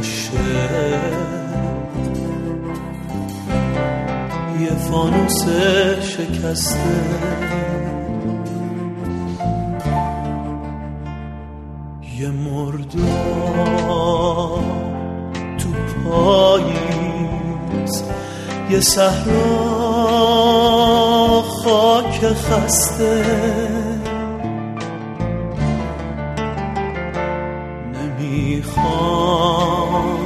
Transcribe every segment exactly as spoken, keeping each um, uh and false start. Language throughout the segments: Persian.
عاشق یه فانوس شکسته، یه مردار تو پاییز، یه صحرا خاک خسته. نمیخوام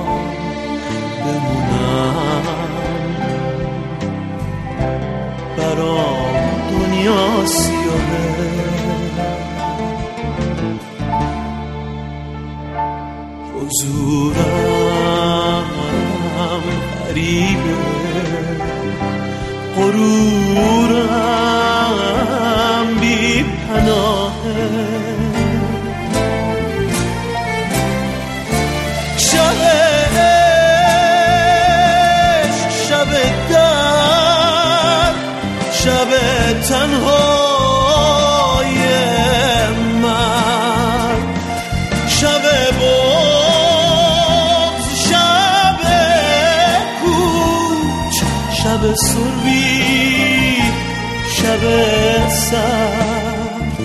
بمونم برام دنیا سیاهه، حضورم غریبه، غرورم بی پناهه. شب عشق، شب درد، شب تنهای من، شب بغض، شب کوچ، شب سربی، شب سرد،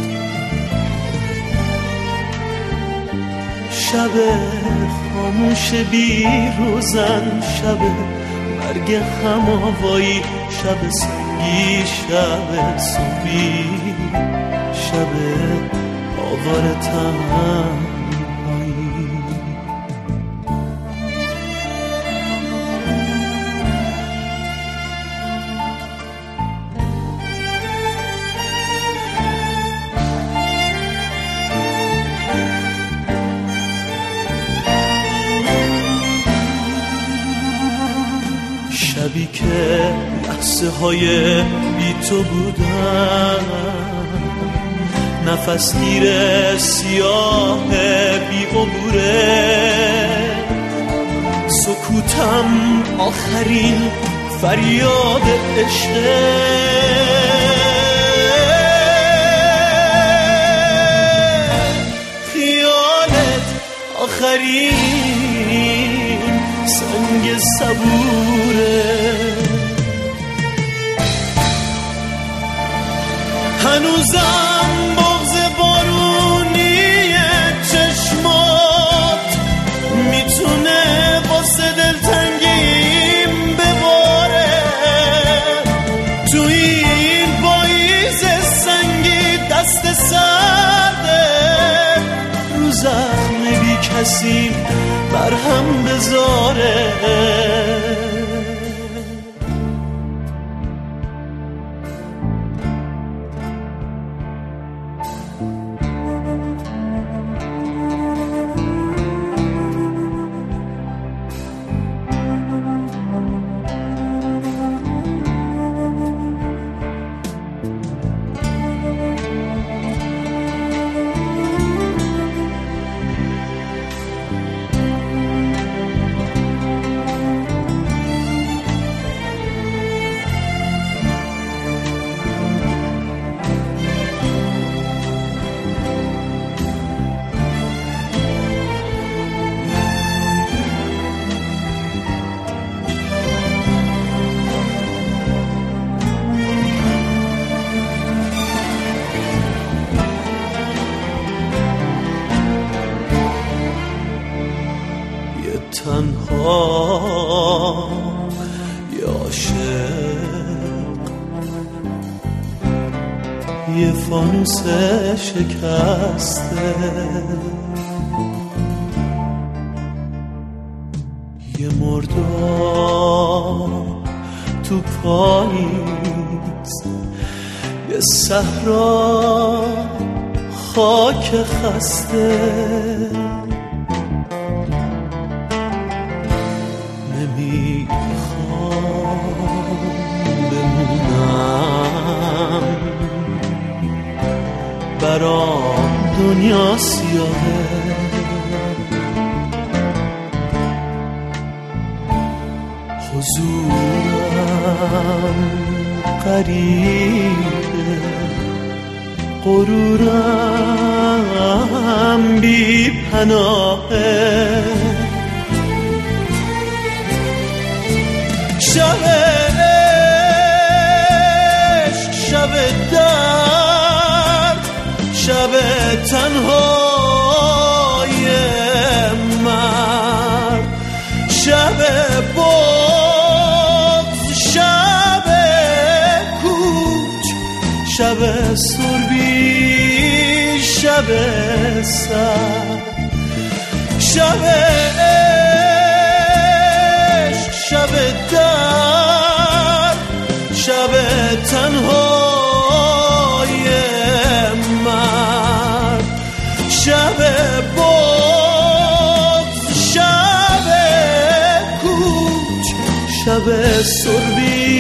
شب خاموش بی روزن، شب مرگ هماوایی، شب سنگی، شب صبحی، شب آوار تنهایی. شبی که لحظه های بی تو بودن، نفس گیر سیاه بی عبوره، سکوتم آخرین فریاد عشقه. خیالت آخرین سنگ صبوره، هنوزم بغض بارونی چشمات میتونه واسه دلتنگیم بباره. تو این پاییز سنگی دست سرده، رو زخم بی کسی برهم بذاره. تنها یه عاشق یه فانوس شکسته، یه مردار تو پاییز، یه صحرا خاک خسته. برام دنیا سیاهه، حضورم غریبه، غرورم بی پناهه. شب عشق، شب درد، شب تنهای مرد، شب بغض، شب کوچ، شب سربی، شب سر، شب عشق، شب درد، شب تنهای مرد، شب بغض، شب کوچ، شب سربی،